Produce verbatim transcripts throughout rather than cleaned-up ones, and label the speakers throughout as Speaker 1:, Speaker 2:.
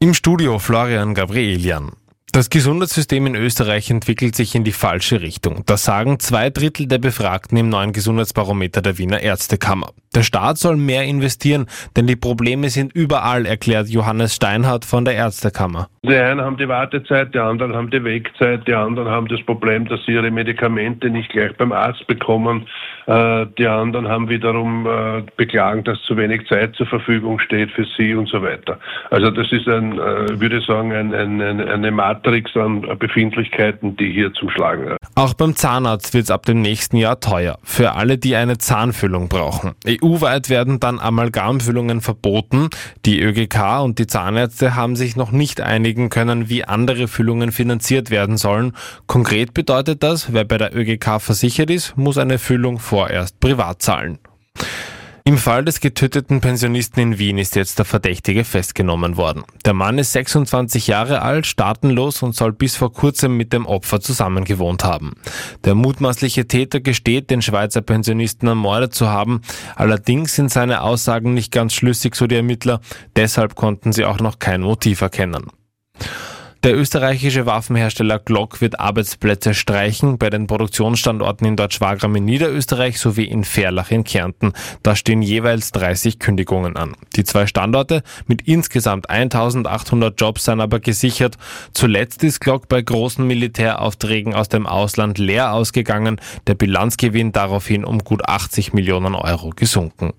Speaker 1: Im Studio Florian Gabrielian. Das Gesundheitssystem in Österreich entwickelt sich in die falsche Richtung. Das sagen zwei Drittel der Befragten im neuen Gesundheitsbarometer der Wiener Ärztekammer. Der Staat soll mehr investieren, denn die Probleme sind überall, erklärt Johannes Steinhardt von der Ärztekammer.
Speaker 2: Die einen haben die Wartezeit, die anderen haben die Wegzeit, die anderen haben das Problem, dass sie ihre Medikamente nicht gleich beim Arzt bekommen. Die anderen haben wiederum beklagen, dass zu wenig Zeit zur Verfügung steht für sie und so weiter. Also das ist ein, würde ich sagen, ein, ein, eine Matrix an Befindlichkeiten, die hier zum Schlagen hat.
Speaker 1: Auch beim Zahnarzt wird es ab dem nächsten Jahr teuer. Für alle, die eine Zahnfüllung brauchen. E U-weit werden dann Amalgamfüllungen verboten. Die ÖGK und die Zahnärzte haben sich noch nicht einigen können, wie andere Füllungen finanziert werden sollen. Konkret bedeutet das, wer bei der ÖGK versichert ist, muss eine Füllung vorerst privat zahlen. Im Fall des getöteten Pensionisten in Wien ist jetzt der Verdächtige festgenommen worden. Der Mann ist sechsundzwanzig Jahre alt, staatenlos und soll bis vor kurzem mit dem Opfer zusammengewohnt haben. Der mutmaßliche Täter gesteht, den Schweizer Pensionisten ermordet zu haben. Allerdings sind seine Aussagen nicht ganz schlüssig, so die Ermittler. Deshalb konnten sie auch noch kein Motiv erkennen. Der österreichische Waffenhersteller Glock wird Arbeitsplätze streichen bei den Produktionsstandorten in Deutschwagram in Niederösterreich sowie in Ferlach in Kärnten. Da stehen jeweils dreißig Kündigungen an. Die zwei Standorte mit insgesamt eintausendachthundert Jobs seien aber gesichert. Zuletzt ist Glock bei großen Militäraufträgen aus dem Ausland leer ausgegangen. Der Bilanzgewinn daraufhin um gut achtzig Millionen Euro gesunken.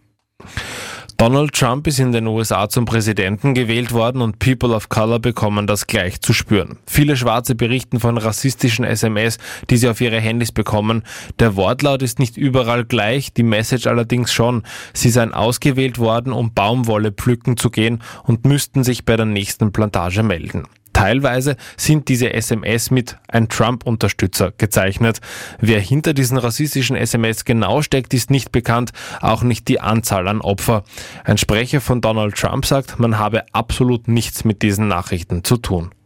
Speaker 1: Donald Trump ist in den U S A zum Präsidenten gewählt worden und People of Color bekommen das gleich zu spüren. Viele Schwarze berichten von rassistischen S M S, die sie auf ihre Handys bekommen. Der Wortlaut ist nicht überall gleich, die Message allerdings schon. Sie seien ausgewählt worden, um Baumwolle pflücken zu gehen und müssten sich bei der nächsten Plantage melden. Teilweise sind diese S M S mit ein Trump-Unterstützer gezeichnet. Wer hinter diesen rassistischen S M S genau steckt, ist nicht bekannt, auch nicht die Anzahl an Opfer. Ein Sprecher von Donald Trump sagt, man habe absolut nichts mit diesen Nachrichten zu tun.